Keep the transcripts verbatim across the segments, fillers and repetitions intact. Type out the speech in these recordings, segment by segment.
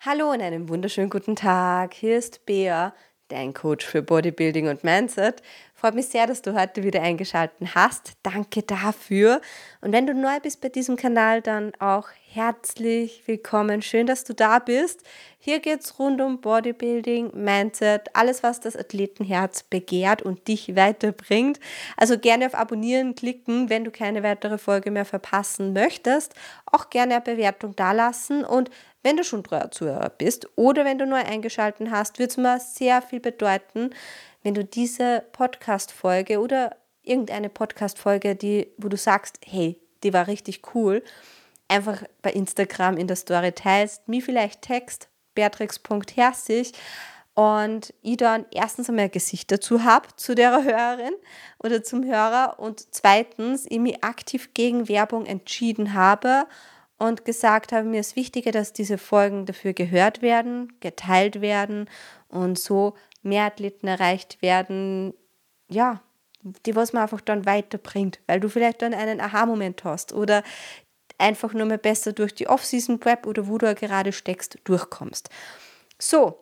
Hallo und einen wunderschönen guten Tag. Hier ist Bea, dein Coach für Bodybuilding und Mindset. Freut mich sehr, dass du heute wieder eingeschaltet hast. Danke dafür. Und wenn du neu bist bei diesem Kanal, dann auch herzlich willkommen. Schön, dass du da bist. Hier geht es rund um Bodybuilding, Mindset, alles, was das Athletenherz begehrt und dich weiterbringt. Also gerne auf Abonnieren klicken, wenn du keine weitere Folge mehr verpassen möchtest. Auch gerne eine Bewertung dalassen und wenn du schon treuer Zuhörer bist oder wenn du neu eingeschaltet hast, würde es mir sehr viel bedeuten, wenn du diese Podcast-Folge oder irgendeine Podcast-Folge, die, wo du sagst, hey, die war richtig cool, einfach bei Instagram in der Story teilst, mir vielleicht Text, beatrix punkt herzig und ich dann erstens einmal ein Gesicht dazu habe, zu der Hörerin oder zum Hörer und zweitens ich mich aktiv gegen Werbung entschieden habe und gesagt habe, mir ist wichtiger, dass diese Folgen dafür gehört werden, geteilt werden und so mehr Athleten erreicht werden, ja, die was man einfach dann weiterbringt, weil du vielleicht dann einen Aha-Moment hast oder einfach nur mal besser durch die Off-Season-Prep oder wo du gerade steckst, durchkommst. So,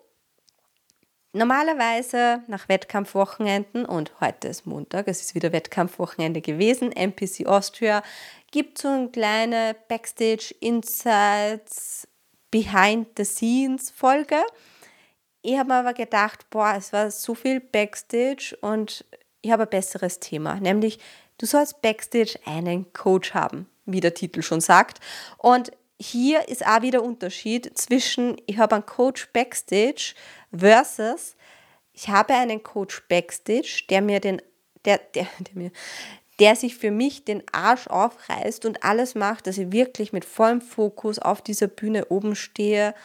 normalerweise nach Wettkampfwochenenden, und heute ist Montag, es ist wieder Wettkampfwochenende gewesen, M P C Austria, gibt so eine kleine Backstage Insights Behind the Scenes Folge. Ich habe mir aber gedacht, boah, es war so viel Backstage und ich habe ein besseres Thema, nämlich du sollst Backstage einen Coach haben, wie der Titel schon sagt. Und hier ist auch wieder Unterschied zwischen ich habe einen Coach Backstage versus ich habe einen Coach Backstage, der mir den, der, der, der mir, der sich für mich den Arsch aufreißt und alles macht, dass ich wirklich mit vollem Fokus auf dieser Bühne oben stehe.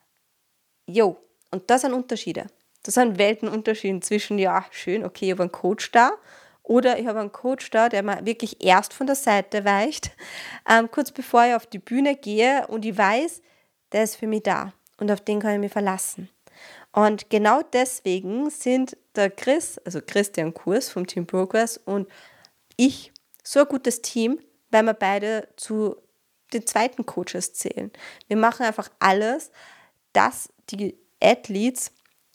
Jo, und das sind Unterschiede. Das sind Weltenunterschiede zwischen, ja, schön, okay, ich habe einen Coach da oder ich habe einen Coach da, der mir wirklich erst von der Seite weicht, ähm, kurz bevor ich auf die Bühne gehe und ich weiß, der ist für mich da und auf den kann ich mich verlassen. Und genau deswegen sind der Chris, also Christian Kurs vom Team Progress und ich so ein gutes Team, weil wir beide zu den zweiten Coaches zählen. Wir machen einfach alles, dass die Athletes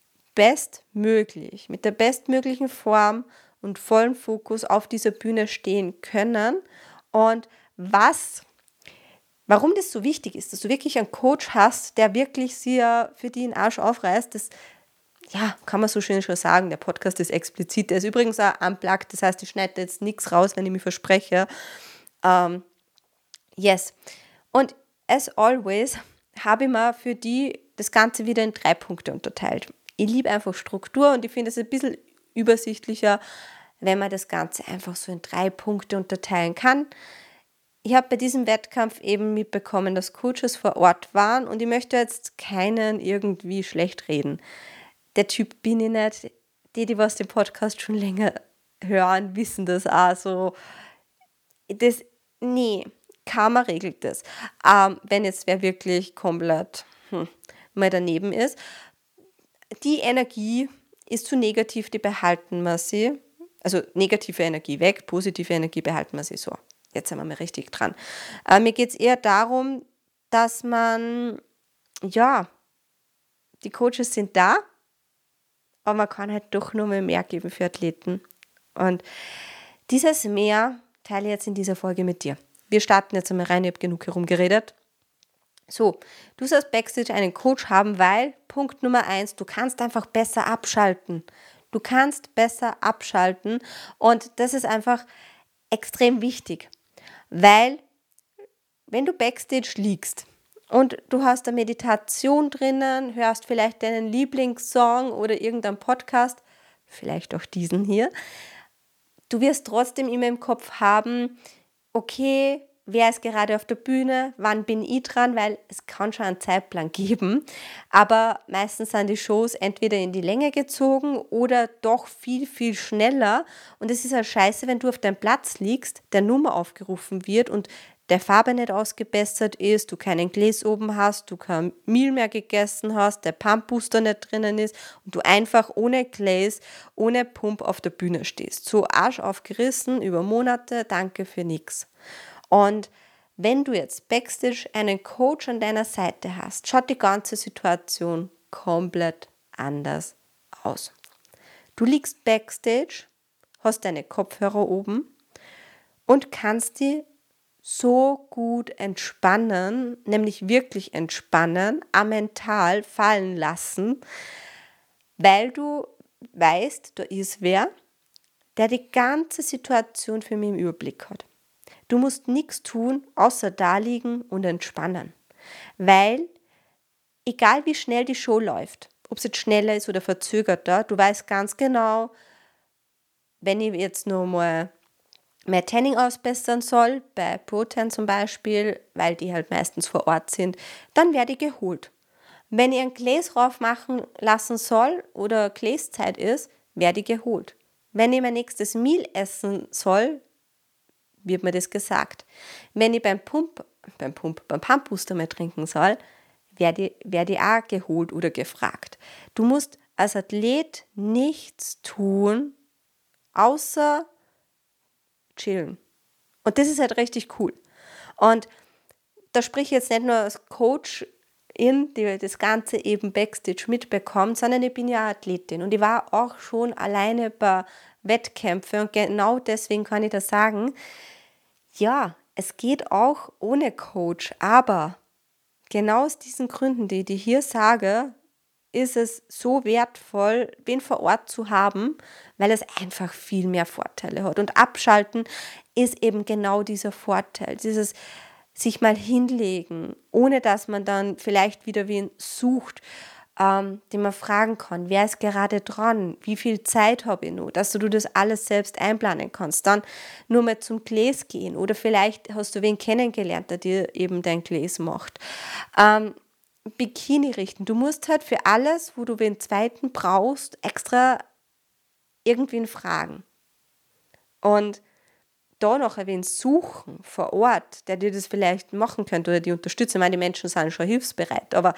bestmöglich, mit der bestmöglichen Form und vollen Fokus auf dieser Bühne stehen können. Und was, warum das so wichtig ist, dass du wirklich einen Coach hast, der wirklich sehr für dich den Arsch aufreißt, das ja, kann man so schön schon sagen, der Podcast ist explizit, der ist übrigens auch unplugged, das heißt, ich schneide jetzt nichts raus, wenn ich mich verspreche. Um, yes. Und as always habe ich mir für die das Ganze wieder in drei Punkte unterteilt. Ich liebe einfach Struktur und ich finde es ein bisschen übersichtlicher, wenn man das Ganze einfach so in drei Punkte unterteilen kann. Ich habe bei diesem Wettkampf eben mitbekommen, dass Coaches vor Ort waren und ich möchte jetzt keinen irgendwie schlecht reden. Der Typ bin ich nicht. Die, die was den Podcast schon länger hören, wissen das auch so. Das, nee, Karma regelt das. Ähm, wenn jetzt wer wirklich komplett hm, mal daneben ist. Die Energie ist zu negativ, die behalten wir sie. Also negative Energie weg, positive Energie behalten wir sie so. Jetzt sind wir mal richtig dran. Äh, mir geht es eher darum, dass man, ja, die Coaches sind da, aber man kann halt doch nur mal mehr geben für Athleten. Und dieses Mehr teile ich jetzt in dieser Folge mit dir. Wir starten jetzt einmal rein, ich habe genug herumgeredet. So, du sollst Backstage einen Coach haben, weil Punkt Nummer eins, du kannst einfach besser abschalten. Du kannst besser abschalten und das ist einfach extrem wichtig, weil wenn du Backstage liegst und du hast eine Meditation drinnen, hörst vielleicht deinen Lieblingssong oder irgendeinen Podcast, vielleicht auch diesen hier, du wirst trotzdem immer im Kopf haben, okay, wer ist gerade auf der Bühne, wann bin ich dran, weil es kann schon einen Zeitplan geben, aber meistens sind die Shows entweder in die Länge gezogen oder doch viel, viel schneller und es ist ja scheiße, wenn du auf deinem Platz liegst, der Nummer aufgerufen wird und der Farbe nicht ausgebessert ist, du keinen Gläs oben hast, du kein Meal mehr gegessen hast, der Pump-Booster nicht drinnen ist und du einfach ohne Gläs, ohne Pump auf der Bühne stehst. So Arsch aufgerissen über Monate, danke für nix. Und wenn du jetzt Backstage einen Coach an deiner Seite hast, schaut die ganze Situation komplett anders aus. Du liegst Backstage, hast deine Kopfhörer oben und kannst die so gut entspannen, nämlich wirklich entspannen, am mental fallen lassen, weil du weißt, da ist wer, der die ganze Situation für mich im Überblick hat. Du musst nichts tun, außer da liegen und entspannen, weil egal wie schnell die Show läuft, ob es jetzt schneller ist oder verzögerter, du weißt ganz genau, wenn ich jetzt nur mal mehr Tanning ausbessern soll, bei ProTan zum Beispiel, weil die halt meistens vor Ort sind, dann werde ich geholt. Wenn ich ein Gläs rauf machen lassen soll oder Gläszeit ist, werde ich geholt. Wenn ich mein nächstes Meal essen soll, wird mir das gesagt. Wenn ich beim Pump, beim Pump, beim Pumpbooster mehr trinken soll, werde ich, werde ich auch geholt oder gefragt. Du musst als Athlet nichts tun, außer chillen. Und das ist halt richtig cool. Und da sprich ich jetzt nicht nur als Coach in, die das Ganze eben Backstage mitbekommt, sondern ich bin ja Athletin und ich war auch schon alleine bei Wettkämpfen und genau deswegen kann ich das sagen, ja, es geht auch ohne Coach, aber genau aus diesen Gründen, die ich dir hier sage, ist es so wertvoll, wen vor Ort zu haben, weil es einfach viel mehr Vorteile hat. Und Abschalten ist eben genau dieser Vorteil, dieses sich mal hinlegen, ohne dass man dann vielleicht wieder wen sucht, ähm, den man fragen kann, wer ist gerade dran, wie viel Zeit habe ich noch, dass du das alles selbst einplanen kannst. Dann nur mal zum Gläs gehen oder vielleicht hast du wen kennengelernt, der dir eben dein Gläs macht. Ähm, Bikini richten. Du musst halt für alles, wo du wen zweiten brauchst, extra irgendwen fragen. Und da noch ein wen suchen vor Ort, der dir das vielleicht machen könnte oder die unterstützen. Ich meine, die Menschen sind schon hilfsbereit, aber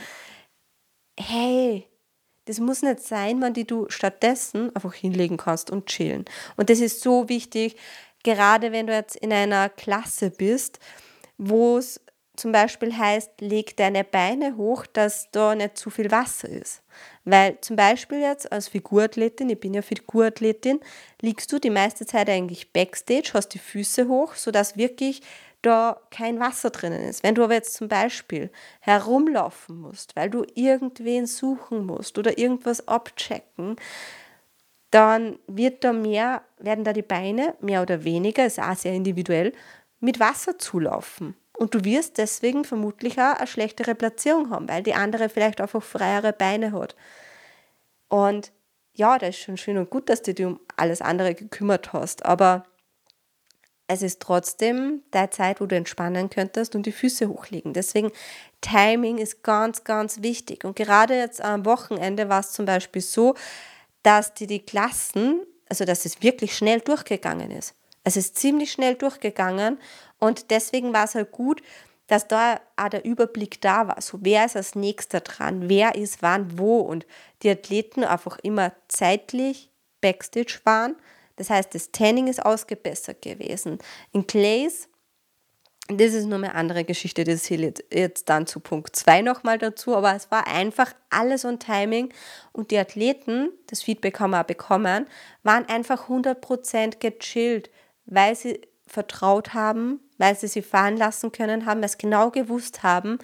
hey, das muss nicht sein, wenn die du stattdessen einfach hinlegen kannst und chillen. Und das ist so wichtig, gerade wenn du jetzt in einer Klasse bist, wo es zum Beispiel heißt, leg deine Beine hoch, dass da nicht zu viel Wasser ist. Weil zum Beispiel jetzt als Figurathletin, ich bin ja Figurathletin, liegst du die meiste Zeit eigentlich Backstage, hast die Füße hoch, sodass wirklich da kein Wasser drinnen ist. Wenn du aber jetzt zum Beispiel herumlaufen musst, weil du irgendwen suchen musst oder irgendwas abchecken, dann wird da mehr, werden da die Beine mehr oder weniger, ist auch sehr individuell, mit Wasser zulaufen. Und du wirst deswegen vermutlich auch eine schlechtere Platzierung haben, weil die andere vielleicht einfach freiere Beine hat. Und ja, das ist schon schön und gut, dass du dich um alles andere gekümmert hast, aber es ist trotzdem deine Zeit, wo du entspannen könntest und die Füße hochlegen. Deswegen Timing ist ganz, ganz wichtig. Und gerade jetzt am Wochenende war es zum Beispiel so, dass die, die Klassen, also dass es wirklich schnell durchgegangen ist. Es ist ziemlich schnell durchgegangen und deswegen war es halt gut, dass da auch der Überblick da war. So, wer ist als nächster dran, wer ist wann wo und die Athleten einfach immer zeitlich Backstage waren. Das heißt, das Tanning ist ausgebessert gewesen. In Clays, das ist nur eine andere Geschichte, das zählt jetzt dann zu Punkt zwei nochmal dazu, aber es war einfach alles on Timing und die Athleten, das Feedback haben wir auch bekommen, waren einfach hundert Prozent gechillt, weil sie vertraut haben, weil sie sie fahren lassen können haben, weil sie genau gewusst haben,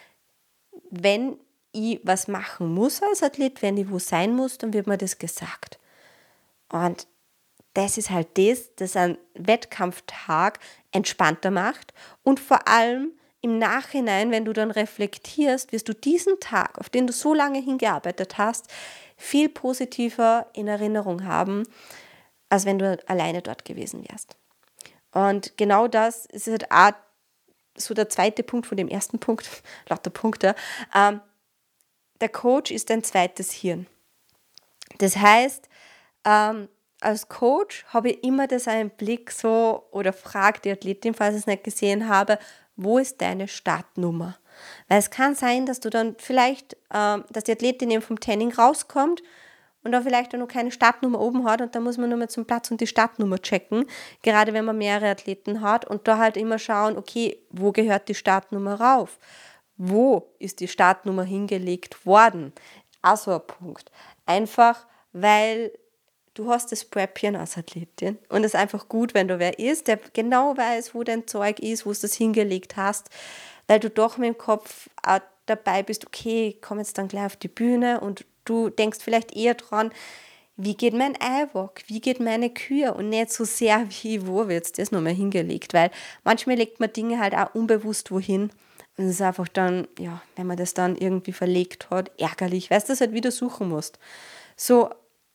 wenn ich was machen muss als Athlet, wenn ich wo sein muss, dann wird mir das gesagt. Und das ist halt das, das einen Wettkampftag entspannter macht und vor allem im Nachhinein, wenn du dann reflektierst, wirst du diesen Tag, auf den du so lange hingearbeitet hast, viel positiver in Erinnerung haben, als wenn du alleine dort gewesen wärst. Und genau das ist halt auch so der zweite Punkt von dem ersten Punkt, lauter Punkte. Ähm, der Coach ist ein zweites Hirn. Das heißt, ähm, als Coach habe ich immer das einen Blick so oder frage die Athletin, falls ich es nicht gesehen habe, wo ist deine Startnummer? Weil es kann sein, dass du dann vielleicht, ähm, dass die Athletin eben vom Tanning rauskommt und da vielleicht auch noch keine Startnummer oben hat und da muss man nur mal zum Platz und die Startnummer checken, gerade wenn man mehrere Athleten hat und da halt immer schauen, okay, wo gehört die Startnummer rauf? Wo ist die Startnummer hingelegt worden? Also ein Punkt. Einfach, weil du hast das Prepchen als Athletin und es ist einfach gut, wenn du wer ist, der genau weiß, wo dein Zeug ist, wo du es hingelegt hast, weil du doch mit dem Kopf auch dabei bist, okay, ich komme jetzt dann gleich auf die Bühne und du denkst vielleicht eher dran, wie geht mein Eiwalk, wie geht meine Kür und nicht so sehr, wie, wo wird es das nochmal hingelegt, weil manchmal legt man Dinge halt auch unbewusst wohin und es ist einfach dann, ja, wenn man das dann irgendwie verlegt hat, ärgerlich, weil du das halt wieder suchen musst. So,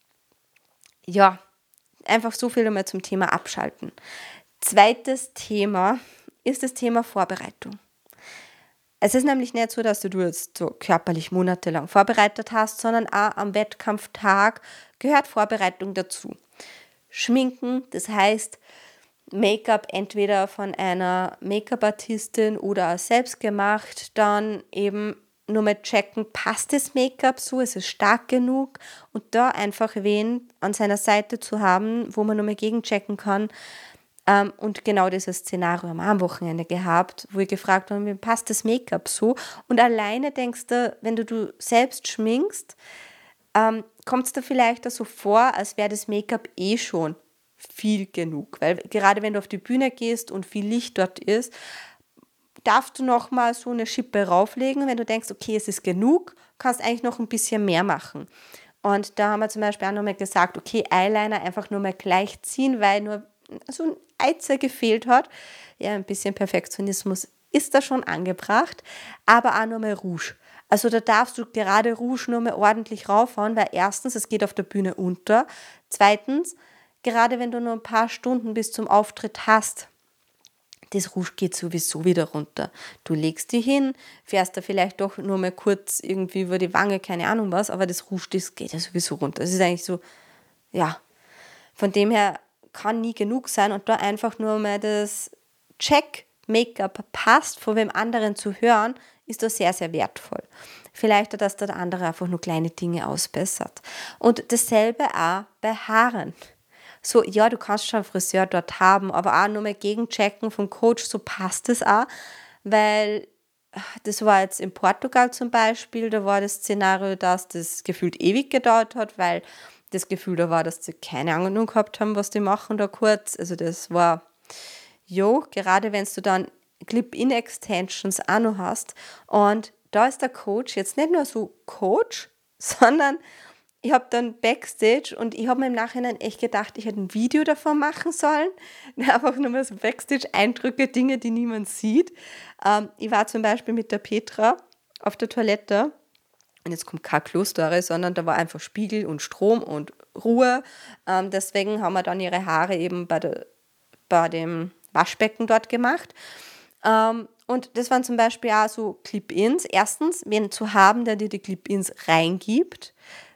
ja, einfach so viel einmal zum Thema Abschalten. Zweites Thema ist das Thema Vorbereitung. Es ist nämlich nicht so, dass du jetzt so körperlich monatelang vorbereitet hast, sondern auch am Wettkampftag gehört Vorbereitung dazu. Schminken, das heißt Make-up entweder von einer Make-up-Artistin oder auch selbst gemacht, dann eben nur mal checken, passt das Make-up so, ist es stark genug und da einfach wen an seiner Seite zu haben, wo man nur mal gegenchecken kann. Um, und genau dieses Szenario am Wochenende gehabt, wo ich gefragt habe, wie passt das Make-up so? Und alleine denkst du, wenn du du selbst schminkst, um, kommt es dir vielleicht auch so vor, als wäre das Make-up eh schon viel genug. Weil gerade wenn du auf die Bühne gehst und viel Licht dort ist, darfst du nochmal so eine Schippe rauflegen. Wenn du denkst, okay, es ist genug, kannst eigentlich noch ein bisschen mehr machen. Und da haben wir zum Beispiel auch nochmal gesagt, okay, Eyeliner einfach nur mal gleich ziehen, weil nur so ein Eizer gefehlt hat. Ja, ein bisschen Perfektionismus ist da schon angebracht, aber auch nur mal Rouge. Also da darfst du gerade Rouge nur mal ordentlich raufhauen, weil erstens, es geht auf der Bühne unter. Zweitens, gerade wenn du nur ein paar Stunden bis zum Auftritt hast, das Rouge geht sowieso wieder runter. Du legst die hin, fährst da vielleicht doch nur mal kurz irgendwie über die Wange, keine Ahnung was, aber das Rouge, das geht ja sowieso runter. Das ist eigentlich so, ja, von dem her kann nie genug sein und da einfach nur mal das Check-Make-up passt, von wem anderen zu hören, ist da sehr, sehr wertvoll. Vielleicht auch, dass der andere einfach nur kleine Dinge ausbessert. Und dasselbe auch bei Haaren. So, ja, du kannst schon einen Friseur dort haben, aber auch nur mal gegenchecken vom Coach, so passt es auch, weil das war jetzt in Portugal zum Beispiel, da war das Szenario, dass das gefühlt ewig gedauert hat, weil das Gefühl da war, dass sie keine Ahnung gehabt haben, was die machen da kurz. Also das war, jo, gerade wenn du dann Clip-In-Extensions auch noch hast. Und da ist der Coach jetzt nicht nur so Coach, sondern ich habe dann Backstage und ich habe mir im Nachhinein echt gedacht, ich hätte ein Video davon machen sollen. Einfach nur mal so Backstage-Eindrücke, Dinge, die niemand sieht. Ähm, ich war zum Beispiel mit der Petra auf der Toilette. Und jetzt kommt keine Klosterre, sondern da war einfach Spiegel und Strom und Ruhe. Ähm, deswegen haben wir dann ihre Haare eben bei, der, bei dem Waschbecken dort gemacht. Ähm, und das waren zum Beispiel auch so Clip-Ins. Erstens, wen zu haben, der dir die Clip-Ins reingibt.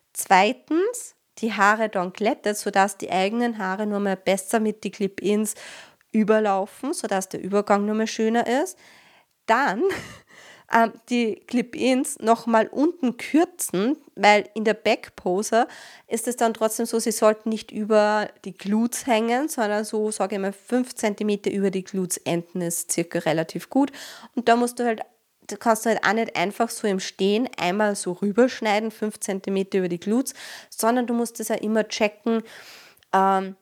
Zweitens, die Haare dann glättet, sodass die eigenen Haare nur mal besser mit die Clip-Ins überlaufen, sodass der Übergang nur mal schöner ist. Dann ähm, die Clip-Ins nochmal unten kürzen, weil in der Backpose ist es dann trotzdem so, sie sollten nicht über die Glutes hängen, sondern so, sage ich mal, fünf Zentimeter über die Glutes enden ist circa relativ gut. Und da musst du halt, da kannst du halt auch nicht einfach so im Stehen einmal so rüberschneiden, fünf Zentimeter über die Glutes, sondern du musst es ja immer checken, ähm,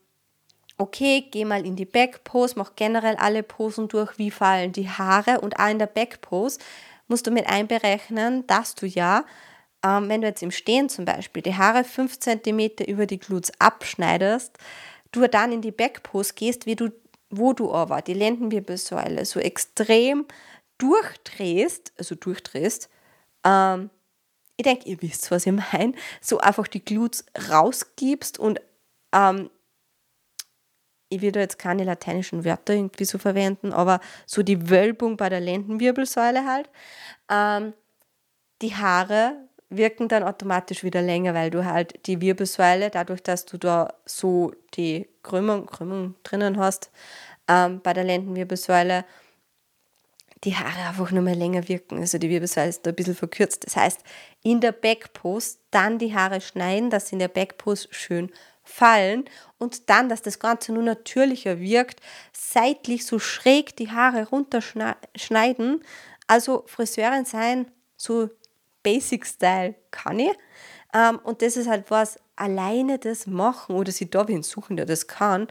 okay, geh mal in die Backpose, mach generell alle Posen durch, wie fallen die Haare und auch in der Backpose musst du mit einberechnen, dass du ja, ähm, wenn du jetzt im Stehen zum Beispiel die Haare fünf Zentimeter über die Glutes abschneidest, du dann in die Backpose gehst, wie du, wo du aber die Lendenwirbelsäule so extrem durchdrehst, also durchdrehst, ähm, ich denke, ihr wisst, was ich meine, so einfach die Glutes rausgibst und ähm, ich will da jetzt keine lateinischen Wörter irgendwie so verwenden, aber so die Wölbung bei der Lendenwirbelsäule halt. Ähm, die Haare wirken dann automatisch wieder länger, weil du halt die Wirbelsäule, dadurch, dass du da so die Krümmung, Krümmung drinnen hast, ähm, bei der Lendenwirbelsäule, die Haare einfach nur mehr länger wirken, also die Wirbelsäule ist da ein bisschen verkürzt. Das heißt, in der Backpose dann die Haare schneiden, dass sie in der Backpose schön fallen und dann, dass das Ganze nur natürlicher wirkt, seitlich so schräg die Haare runterschneiden. Also Friseurin sein, so Basic Style kann ich. Ähm, und das ist halt was, alleine das machen oder sie da wen suchen, der das kann,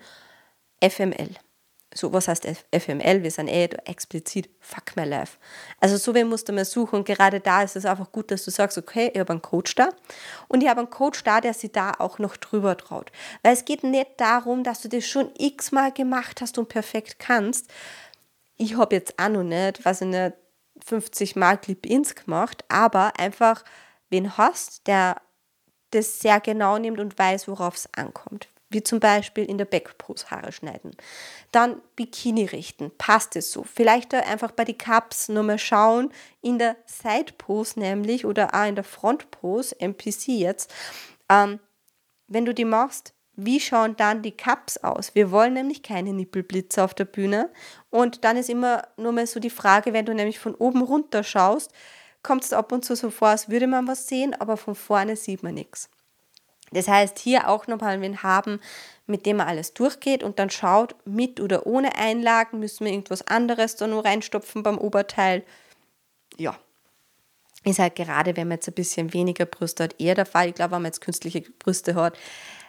F M L. So, was heißt F M L? Wir sind eh explizit Fuck My Life. Also so wen musst du mal suchen und gerade da ist es einfach gut, dass du sagst, okay, ich habe einen Coach da und ich habe einen Coach da, der sich da auch noch drüber traut. Weil es geht nicht darum, dass du das schon x-mal gemacht hast und perfekt kannst. Ich habe jetzt auch noch nicht, weiß ich nicht, fünfzig Mal Clip-Ins gemacht, aber einfach wen hast, der das sehr genau nimmt und weiß, worauf es ankommt. Wie zum Beispiel in der Backpose Haare schneiden. Dann Bikini richten. Passt es so? Vielleicht einfach bei den Cups nochmal schauen, in der Side Pose nämlich oder auch in der Front Pose, M P C jetzt, ähm, wenn du die machst, wie schauen dann die Cups aus? Wir wollen nämlich keine Nippelblitze auf der Bühne. Und dann ist immer nur mal so die Frage, wenn du nämlich von oben runter schaust, kommt es ab und zu so vor, als würde man was sehen, aber von vorne sieht man nichts. Das heißt, hier auch nochmal wen haben, mit dem man alles durchgeht und dann schaut, mit oder ohne Einlagen, müssen wir irgendwas anderes da nur reinstopfen beim Oberteil. Ja, ist halt gerade, wenn man jetzt ein bisschen weniger Brüste hat, eher der Fall. Ich glaube, wenn man jetzt künstliche Brüste hat,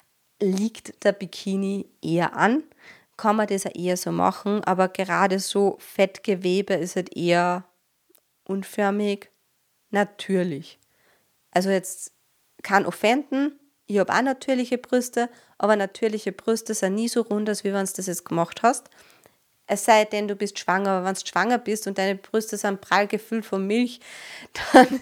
liegt der Bikini eher an. Kann man das auch eher so machen, aber gerade so Fettgewebe ist halt eher unförmig, natürlich. Also jetzt kann offenden. Ich habe auch natürliche Brüste, aber natürliche Brüste sind nie so rund, als wie wenn du das jetzt gemacht hast. Es sei denn, du bist schwanger, aber wenn du schwanger bist und deine Brüste sind prall gefüllt von Milch, dann,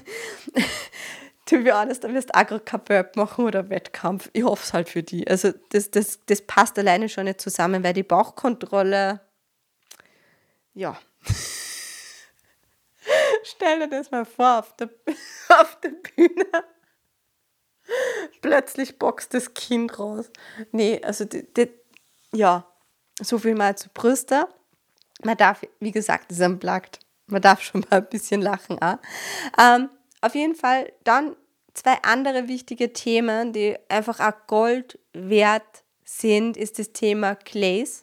to be honest, dann wirst du auch gerade kein Burp machen oder Wettkampf. Ich hoffe es halt für die. Also das, das, das passt alleine schon nicht zusammen, weil die Bauchkontrolle, ja. Stell dir das mal vor, auf der, auf der Bühne. Plötzlich boxt das Kind raus. Nee, also die, die, ja, so viel mal zu Brüsten. Man darf, wie gesagt, das ist unplugged. Man darf schon mal ein bisschen lachen. Auch. Ähm, auf jeden Fall dann zwei andere wichtige Themen, die einfach auch Gold wert sind, ist das Thema Glaze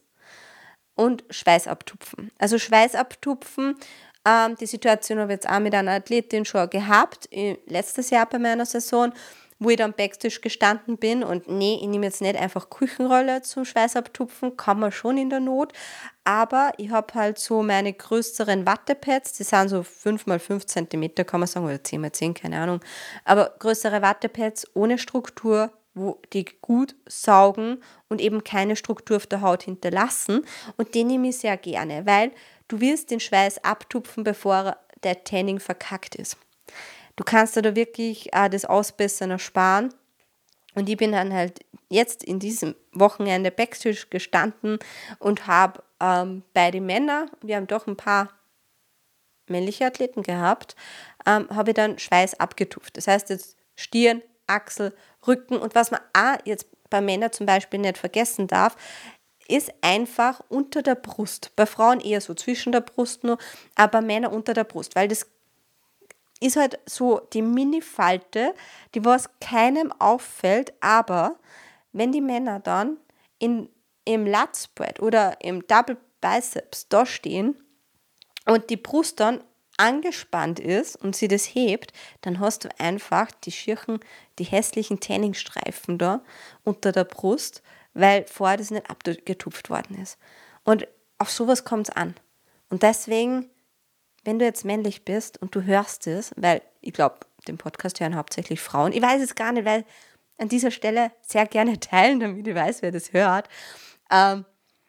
und Schweißabtupfen. Also Schweißabtupfen, ähm, die Situation habe ich jetzt auch mit einer Athletin schon gehabt, letztes Jahr bei meiner Saison, wo ich dann Backstage gestanden bin und nee, ich nehme jetzt nicht einfach Küchenrolle zum Schweißabtupfen, kann man schon in der Not, aber ich habe halt so meine größeren Wattepads, die sind so fünf mal fünf Zentimeter, kann man sagen, oder zehn mal zehn, keine Ahnung, aber größere Wattepads ohne Struktur, wo die gut saugen und eben keine Struktur auf der Haut hinterlassen und die nehme ich sehr gerne, weil du wirst den Schweiß abtupfen, bevor der Tanning verkackt ist. Du kannst dir da wirklich äh, das Ausbessern ersparen. Und ich bin dann halt jetzt in diesem Wochenende Backstage gestanden und habe ähm, bei den Männern, wir haben doch ein paar männliche Athleten gehabt, ähm, habe ich dann Schweiß abgetupft. Das heißt jetzt Stirn, Achsel, Rücken und was man auch jetzt bei Männern zum Beispiel nicht vergessen darf, ist einfach unter der Brust. Bei Frauen eher so zwischen der Brust nur, aber bei Männern unter der Brust, weil das ist halt so die Mini-Falte, die was keinem auffällt, aber wenn die Männer dann in, im Lat Spread oder im Double Biceps da stehen und die Brust dann angespannt ist und sie das hebt, dann hast du einfach die schirchen, die hässlichen Tanningstreifen da unter der Brust, weil vorher das nicht abgetupft worden ist. Und auf sowas kommt es an. Und deswegen, wenn du jetzt männlich bist und du hörst es, weil ich glaube, den Podcast hören hauptsächlich Frauen, ich weiß es gar nicht, weil an dieser Stelle sehr gerne teilen, damit ich weiß, wer das hört. Ähm,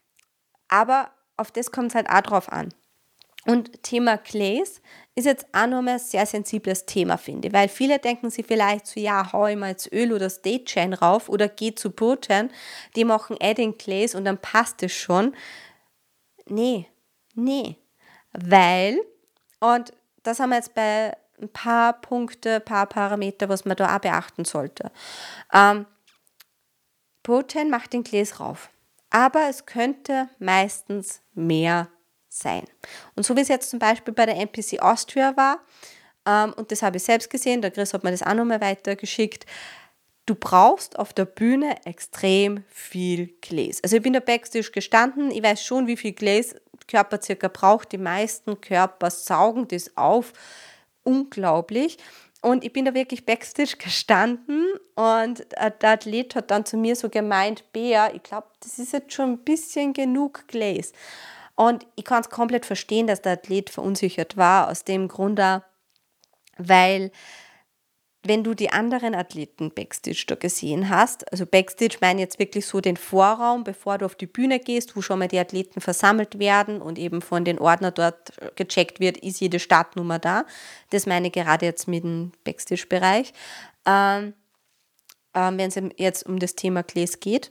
aber auf das kommt es halt auch drauf an. Und Thema Glaze ist jetzt auch nochmal ein sehr sensibles Thema, finde ich, weil viele denken sich vielleicht so, ja, hau ich mal jetzt Öl oder State Chain rauf oder geh zu Protein, die machen Adding Glaze und dann passt es schon. Nee, nee, weil, und das haben wir jetzt bei ein paar Punkte, ein paar Parameter, was man da auch beachten sollte. Ähm, Protein macht den Glaze rauf, aber es könnte meistens mehr sein. Und so wie es jetzt zum Beispiel bei der N P C Austria war, ähm, und das habe ich selbst gesehen, der Chris hat mir das auch nochmal weitergeschickt, du brauchst auf der Bühne extrem viel Gläs. Also ich bin da Backstage gestanden, ich weiß schon, wie viel Gläs Körper circa braucht. Die meisten Körper saugen das auf. Unglaublich. Und ich bin da wirklich Backstage gestanden und der Athlet hat dann zu mir so gemeint, Bea, ich glaube, das ist jetzt schon ein bisschen genug Gläs. Und ich kann es komplett verstehen, dass der Athlet verunsichert war, aus dem Grund auch, weil wenn du die anderen Athleten Backstage da gesehen hast, also Backstage meine ich jetzt wirklich so den Vorraum, bevor du auf die Bühne gehst, wo schon mal die Athleten versammelt werden und eben von den Ordnern dort gecheckt wird, ist jede Startnummer da. Das meine ich gerade jetzt mit dem Backstage-Bereich, ähm, ähm, wenn es jetzt um das Thema Gläs geht.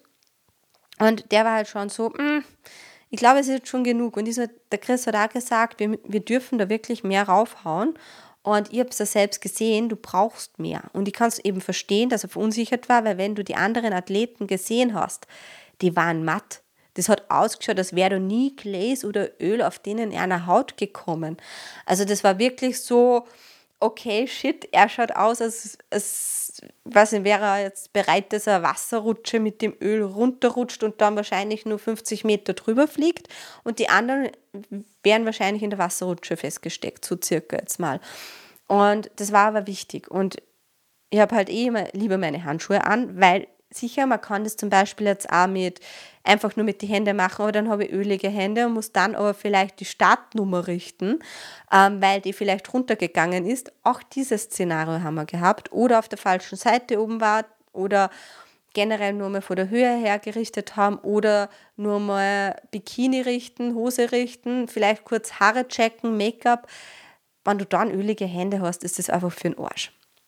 Und der war halt schon so, mh, ich glaube, es ist jetzt schon genug. Und dieser, der Chris hat auch gesagt, wir, wir dürfen da wirklich mehr raufhauen. Und ich habe es ja selbst gesehen, du brauchst mehr. Und ich kann es eben verstehen, dass er verunsichert war, weil wenn du die anderen Athleten gesehen hast, die waren matt. Das hat ausgeschaut, als wäre da nie Gläs oder Öl auf denen einer Haut gekommen. Also das war wirklich so, okay, shit, er schaut aus, als, als weiß nicht, wäre er jetzt bereit, dass er Wasserrutsche mit dem Öl runterrutscht und dann wahrscheinlich nur fünfzig Meter drüber fliegt. Und die anderen wären wahrscheinlich in der Wasserrutsche festgesteckt, so circa jetzt mal. Und das war aber wichtig. Und ich habe halt eh immer lieber meine Handschuhe an, weil sicher, man kann das zum Beispiel jetzt auch mit, einfach nur mit den Händen machen, aber dann habe ich ölige Hände und muss dann aber vielleicht die Startnummer richten, ähm, weil die vielleicht runtergegangen ist. Auch dieses Szenario haben wir gehabt. Oder auf der falschen Seite oben war oder generell nur mal von der Höhe her gerichtet haben oder nur mal Bikini richten, Hose richten, vielleicht kurz Haare checken, Make-up. Wenn du dann ölige Hände hast, ist das einfach für den Arsch.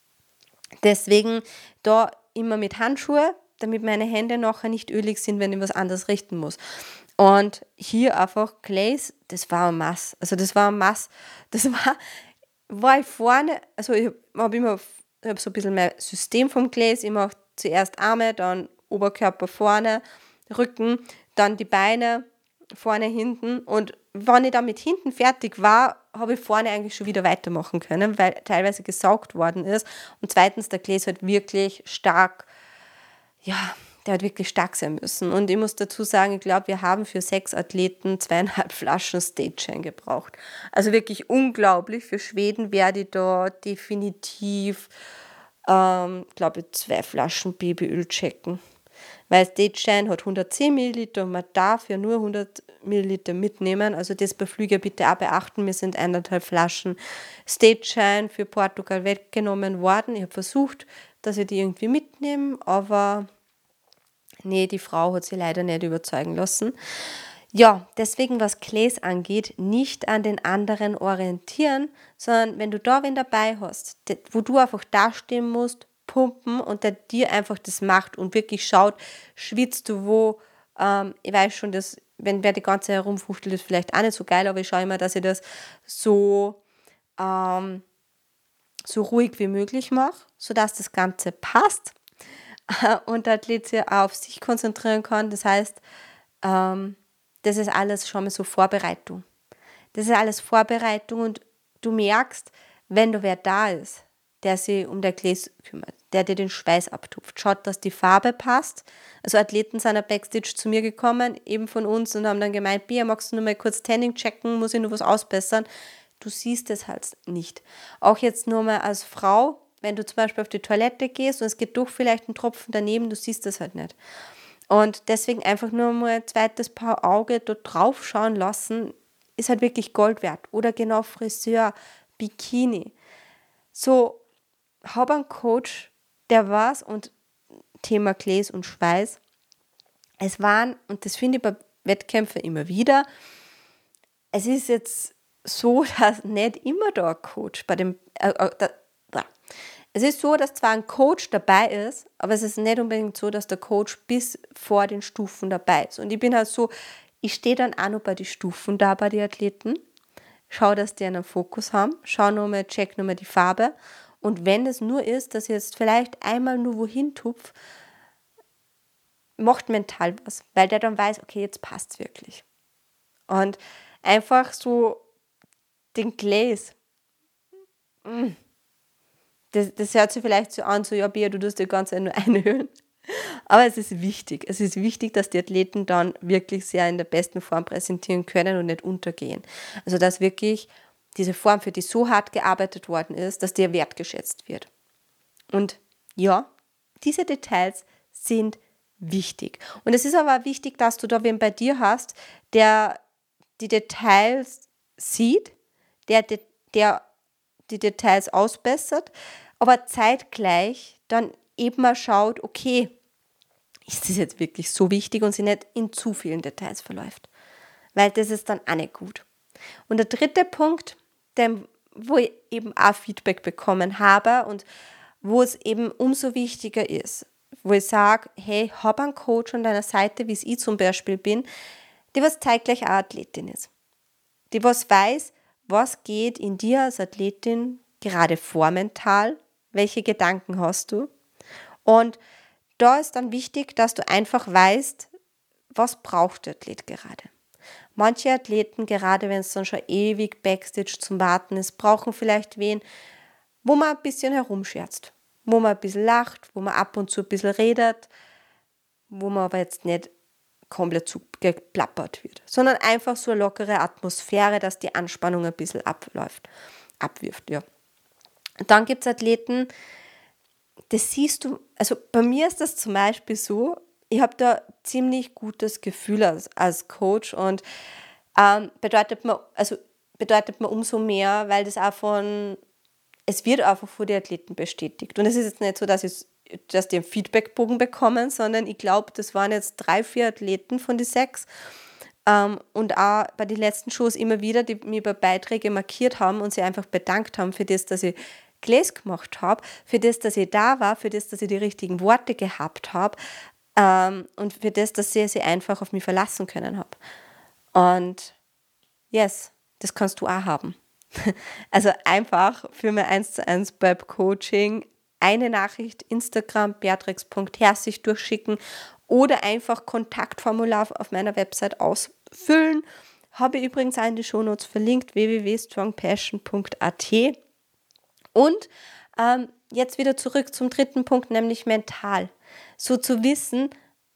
Deswegen da immer mit Handschuhe, damit meine Hände nachher nicht ölig sind, wenn ich was anderes richten muss. Und hier einfach Glaze, das war ein Mass. Also das war ein Mass. Das war, war ich vorne, also ich habe immer, ich habe so ein bisschen mein System vom Glaze, ich mache zuerst Arme, dann Oberkörper vorne, Rücken, dann die Beine, vorne, hinten. Und wenn ich dann mit hinten fertig war, habe ich vorne eigentlich schon wieder weitermachen können, weil teilweise gesaugt worden ist. Und zweitens, der Glaze hat wirklich stark, ja, der hat wirklich stark sein müssen. Und ich muss dazu sagen, ich glaube, wir haben für sechs Athleten zweieinhalb Flaschen Stage gebraucht. Also wirklich unglaublich. Für Schweden werde ich da definitiv, ähm, glaube ich, zwei Flaschen Babyöl checken. Weil Stage hat hundertzehn Milliliter und man darf ja nur hundert Milliliter mitnehmen. Also das bei Flügen bitte auch beachten. Wir sind eineinhalb Flaschen Stage für Portugal weggenommen worden. Ich habe versucht, dass ich die irgendwie mitnehme, aber nee, die Frau hat sie leider nicht überzeugen lassen. Ja, deswegen, was Gläs angeht, nicht an den anderen orientieren, sondern wenn du da wen dabei hast, wo du einfach dastehen musst, pumpen und der dir einfach das macht und wirklich schaut, schwitzt du wo, ähm, ich weiß schon, dass, wenn wer die ganze Zeit herumfuchtelt, ist vielleicht auch nicht so geil, aber ich schaue immer, dass ich das so, ähm, so ruhig wie möglich mache, sodass das Ganze passt und der Athlet sich auf sich konzentrieren kann. Das heißt, ähm, das ist alles schon mal so Vorbereitung. Das ist alles Vorbereitung und du merkst, wenn da wer da ist, der sich um der Gläs kümmert, der dir den Schweiß abtupft, schaut, dass die Farbe passt. Also Athleten sind am Backstage zu mir gekommen, eben von uns, und haben dann gemeint, Bea, magst du nur mal kurz Tanning checken, muss ich nur was ausbessern? Du siehst es halt nicht. Auch jetzt nur mal als Frau, wenn du zum Beispiel auf die Toilette gehst und es geht durch vielleicht ein Tropfen daneben, du siehst das halt nicht. Und deswegen einfach nur mal ein zweites Paar Auge dort drauf schauen lassen, ist halt wirklich Gold wert. Oder genau Friseur, Bikini. So, habe einen Coach, der war's, und Thema Gläs und Schweiß. Es waren, und das finde ich bei Wettkämpfen immer wieder, es ist jetzt so, dass nicht immer da ein Coach bei dem, äh, äh, da, da. Es ist so, dass zwar ein Coach dabei ist, aber es ist nicht unbedingt so, dass der Coach bis vor den Stufen dabei ist. Und ich bin halt so, ich stehe dann auch noch bei den Stufen da bei den Athleten, schau, dass die einen Fokus haben, schau nochmal, check nochmal die Farbe. Und wenn es nur ist, dass ich jetzt vielleicht einmal nur wohin tupf, macht mental was, weil der dann weiß, okay, jetzt passt es wirklich. Und einfach so den Gläs. Das, das hört sich vielleicht so an, so, ja, Bea, du tust die ganze Zeit nur einhöhlen. Aber es ist wichtig. Es ist wichtig, dass die Athleten dann wirklich sehr in der besten Form präsentieren können und nicht untergehen. Also, dass wirklich diese Form, für die so hart gearbeitet worden ist, dass die wertgeschätzt wird. Und ja, diese Details sind wichtig. Und es ist aber wichtig, dass du da wen bei dir hast, der die Details sieht, der, der die Details ausbessert, aber zeitgleich dann eben mal schaut, okay, ist das jetzt wirklich so wichtig und sie nicht in zu vielen Details verläuft. Weil das ist dann auch nicht gut. Und der dritte Punkt, der, wo ich eben auch Feedback bekommen habe und wo es eben umso wichtiger ist, wo ich sage, hey, hab einen Coach an deiner Seite, wie es ich zum Beispiel bin, die was zeitgleich auch Athletin ist. Die was weiß, was geht in dir als Athletin gerade vor mental, welche Gedanken hast du. Und da ist dann wichtig, dass du einfach weißt, was braucht der Athlet gerade. Manche Athleten, gerade wenn es dann schon ewig Backstage zum Warten ist, brauchen vielleicht wen, wo man ein bisschen herumscherzt, wo man ein bisschen lacht, wo man ab und zu ein bisschen redet, wo man aber jetzt nicht komplett zugeplappert wird, sondern einfach so eine lockere Atmosphäre, dass die Anspannung ein bisschen abläuft, abwirft. Ja. Und dann gibt es Athleten, das siehst du, also bei mir ist das zum Beispiel so, ich habe da ziemlich gutes Gefühl als, als Coach und ähm, bedeutet mir, also bedeutet mir umso mehr, weil das auch von, es wird einfach von den Athleten bestätigt. Und es ist jetzt nicht so, dass, ich, dass die einen Feedbackbogen bekommen, sondern ich glaube, das waren jetzt drei, vier Athleten von den sechs ähm, und auch bei den letzten Shows immer wieder, die mir bei Beiträgen markiert haben und sie einfach bedankt haben für das, dass ich Gläs gemacht habe, für das, dass ich da war, für das, dass ich die richtigen Worte gehabt habe ähm, und für das, dass ich sie einfach auf mich verlassen können habe. Und yes, das kannst du auch haben. Also einfach für mein eins zu eins Web-Coaching eine Nachricht Instagram beatrix punkt herzig durchschicken oder einfach Kontaktformular auf meiner Website ausfüllen. Habe ich übrigens auch in die Shownotes verlinkt, w w w punkt strong passion punkt a t. Und ähm, jetzt wieder zurück zum dritten Punkt, nämlich mental. So zu wissen,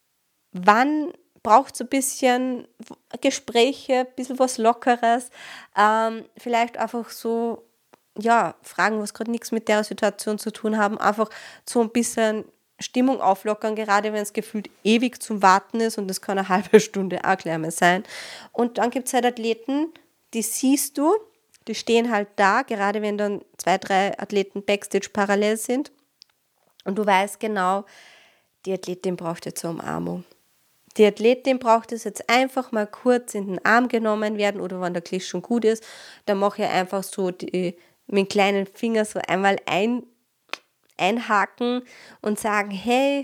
wann braucht es ein bisschen Gespräche, ein bisschen was Lockeres, ähm, vielleicht einfach so, ja, Fragen, was gerade nichts mit der Situation zu tun haben, einfach so ein bisschen Stimmung auflockern, gerade wenn es gefühlt ewig zum Warten ist und das kann eine halbe Stunde auch gleich mal sein. Und dann gibt es halt Athleten, die siehst du, die stehen halt da, gerade wenn dann zwei, drei Athleten Backstage parallel sind und du weißt genau, die Athletin braucht jetzt eine Umarmung. Die Athletin braucht es jetzt einfach mal kurz in den Arm genommen werden oder wenn der Klisch schon gut ist, dann mache ich einfach so die, mit dem kleinen Finger so einmal ein, einhaken und sagen, hey,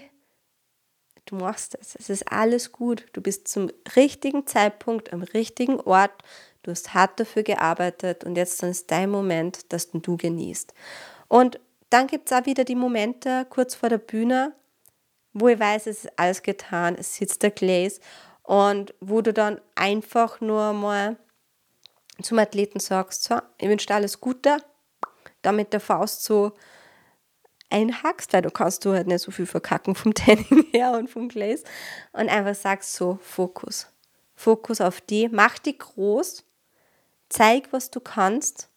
du machst das, es ist alles gut, du bist zum richtigen Zeitpunkt am richtigen Ort, du hast hart dafür gearbeitet und jetzt ist dein Moment, dass du genießt. Und dann gibt es auch wieder die Momente kurz vor der Bühne, wo ich weiß, es ist alles getan, es sitzt der Gläs und wo du dann einfach nur mal zum Athleten sagst, so, ich wünsche dir alles Gute, dann mit der Faust so einhackst, weil du kannst du halt nicht so viel verkacken vom Tanning her und vom Gläs und einfach sagst so, Fokus, Fokus auf die, mach die groß, zeig, was du kannst,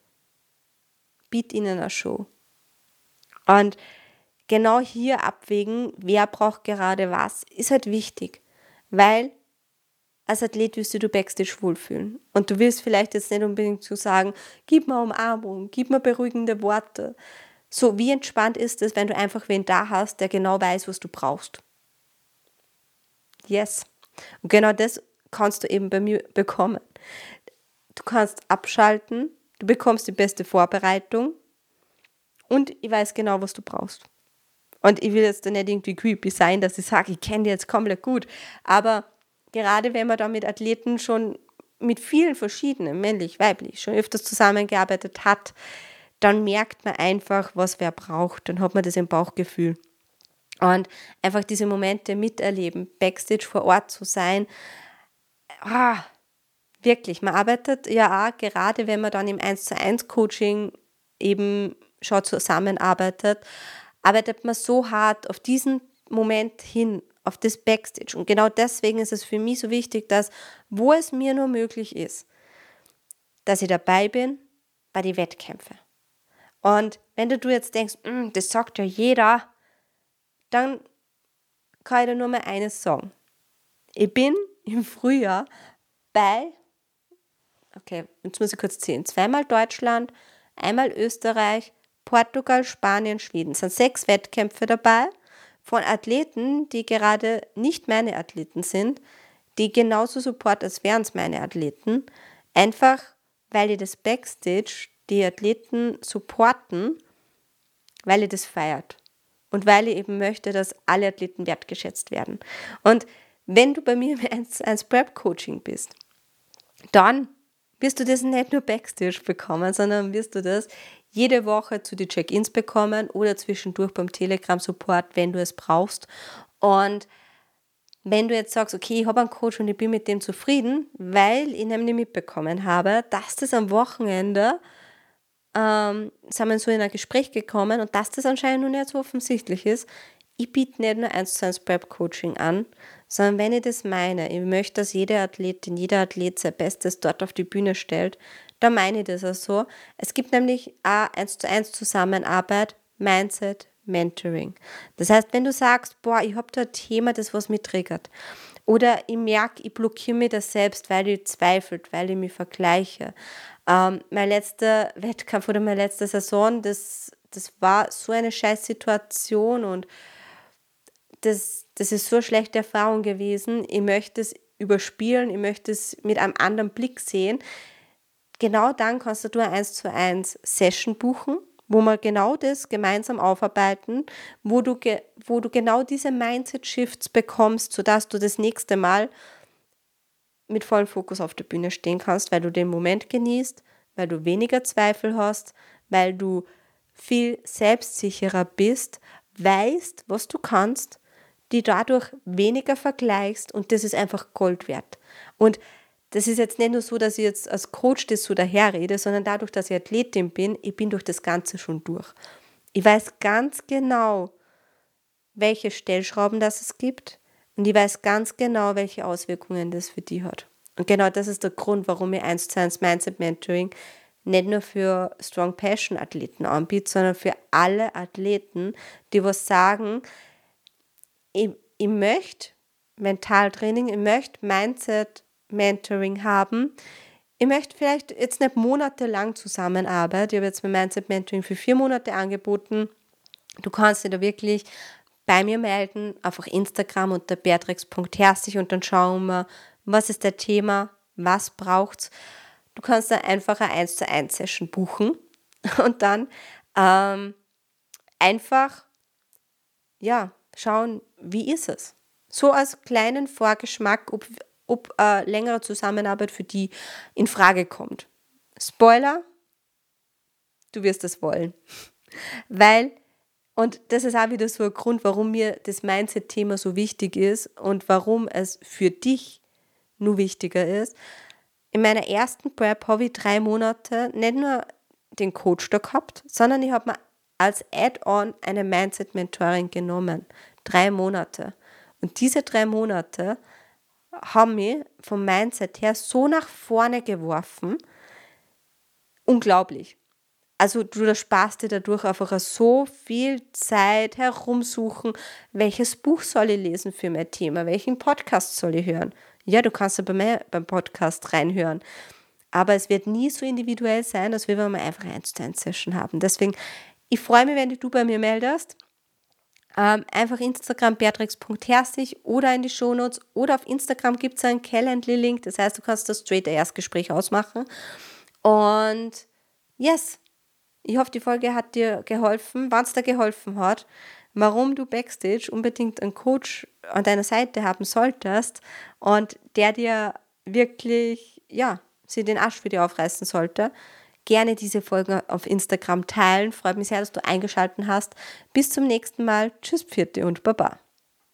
biet ihnen eine Show. Und genau hier abwägen, wer braucht gerade was, ist halt wichtig, weil als Athlet willst du dich Backstage wohlfühlen. Und du willst vielleicht jetzt nicht unbedingt so sagen, gib mir Umarmung, gib mir beruhigende Worte. So, wie entspannt ist es, wenn du einfach wen da hast, der genau weiß, was du brauchst. Yes. Und genau das kannst du eben bei mir bekommen. Du kannst abschalten, du bekommst die beste Vorbereitung und ich weiß genau, was du brauchst. Und ich will jetzt nicht irgendwie creepy sein, dass ich sage, ich kenne die jetzt komplett gut. Aber gerade wenn man da mit Athleten schon mit vielen verschiedenen, männlich, weiblich, schon öfters zusammengearbeitet hat, dann merkt man einfach, was wer braucht. Dann hat man das im Bauchgefühl. Und einfach diese Momente miterleben, Backstage vor Ort zu sein, ah, Wirklich, man arbeitet ja auch, gerade wenn man dann im eins zu eins Coaching eben schon zusammenarbeitet, arbeitet man so hart auf diesen Moment hin, auf das Backstage. Und genau deswegen ist es für mich so wichtig, dass, wo es mir nur möglich ist, dass ich dabei bin bei den Wettkämpfen. Und wenn du jetzt denkst, das sagt ja jeder, dann kann ich dir nur mal eines sagen. Ich bin im Frühjahr bei, okay, jetzt muss ich kurz zählen, zweimal Deutschland, einmal Österreich, Portugal, Spanien, Schweden. Es sind sechs Wettkämpfe dabei von Athleten, die gerade nicht meine Athleten sind, die genauso support, als wären es meine Athleten. Einfach, weil ich das Backstage, die Athleten supporten, weil ich das feiert. Und weil ich eben möchte, dass alle Athleten wertgeschätzt werden. Und wenn du bei mir im eins zu eins Prep-Coaching bist, dann wirst du das nicht nur Backstage bekommen, sondern wirst du das jede Woche zu den Check-ins bekommen oder zwischendurch beim Telegram-Support, wenn du es brauchst. Und wenn du jetzt sagst, okay, ich habe einen Coach und ich bin mit dem zufrieden, weil ich nämlich mitbekommen habe, dass das am Wochenende ähm, sind wir so in ein Gespräch gekommen und dass das anscheinend noch nicht so offensichtlich ist, ich biete nicht nur eins zu eins Prep-Coaching an, sondern wenn ich das meine, ich möchte, dass jede Athletin, jeder Athlet sein Bestes dort auf die Bühne stellt, dann meine ich das auch so. Es gibt nämlich auch eins zu eins Zusammenarbeit, Mindset, Mentoring. Das heißt, wenn du sagst, boah, ich habe da ein Thema, das was mich triggert, oder ich merke, ich blockiere mich das selbst, weil ich zweifelt, weil ich mich vergleiche. Ähm, mein letzter Wettkampf oder meine letzte Saison, das, das war so eine scheiß Situation und das, das ist so eine schlechte Erfahrung gewesen. Ich möchte es überspielen, ich möchte es mit einem anderen Blick sehen. Genau dann kannst du eine eins zu eins Session buchen, wo wir genau das gemeinsam aufarbeiten, wo du, ge, wo du genau diese Mindset-Shifts bekommst, sodass du das nächste Mal mit vollem Fokus auf der Bühne stehen kannst, weil du den Moment genießt, weil du weniger Zweifel hast, weil du viel selbstsicherer bist, weißt, was du kannst, die dadurch weniger vergleichst und das ist einfach Gold wert. Und das ist jetzt nicht nur so, dass ich jetzt als Coach das so daherrede, sondern dadurch, dass ich Athletin bin, ich bin durch das Ganze schon durch. Ich weiß ganz genau, welche Stellschrauben das es gibt und ich weiß ganz genau, welche Auswirkungen das für die hat. Und genau das ist der Grund, warum ich eins zu eins Mindset Mentoring nicht nur für Strong Passion Athleten anbiete, sondern für alle Athleten, die was sagen, ich, ich möchte Mentaltraining, ich möchte Mindset Mentoring haben. Ich möchte vielleicht jetzt nicht monatelang zusammenarbeiten. Ich habe jetzt mein Mindset Mentoring für vier Monate angeboten. Du kannst dich da wirklich bei mir melden, einfach Instagram unter beatrix punkt herzig und dann schauen wir, was ist der Thema, was braucht's. Du kannst da einfach eine eins zu eins Session buchen und dann ähm, einfach ja, schauen, wie ist es. So als kleinen Vorgeschmack, ob ob äh, längere Zusammenarbeit für die in Frage kommt. Spoiler, du wirst es wollen. Weil, und das ist auch wieder so ein Grund, warum mir das Mindset-Thema so wichtig ist und warum es für dich nur wichtiger ist. In meiner ersten Prep habe ich drei Monate nicht nur den Coach da gehabt, sondern ich habe mir als Add-on eine Mindset-Mentoring genommen. Drei Monate. Und diese drei Monate haben mich vom Mindset her so nach vorne geworfen. Unglaublich. Also du ersparst dir dadurch einfach so viel Zeit herumsuchen, welches Buch soll ich lesen für mein Thema, welchen Podcast soll ich hören. Ja, du kannst ja bei mir beim Podcast reinhören. Aber es wird nie so individuell sein, als wenn wir einfach eine eins zu eins Session haben. Deswegen, ich freue mich, wenn du bei mir meldest. Ähm, einfach Instagram beatrix punkt herzig oder in die Shownotes oder auf Instagram gibt es einen Calendly-Link, das heißt, du kannst das straight ein Erstgespräch ausmachen. Und yes, ich hoffe, die Folge hat dir geholfen. Wenn es dir geholfen hat, warum du Backstage unbedingt einen Coach an deiner Seite haben solltest und der dir wirklich, ja, sie den Arsch für dich aufreißen sollte, gerne diese Folge auf Instagram teilen. Freut mich sehr, dass du eingeschaltet hast. Bis zum nächsten Mal. Tschüss, Pfiat und Baba.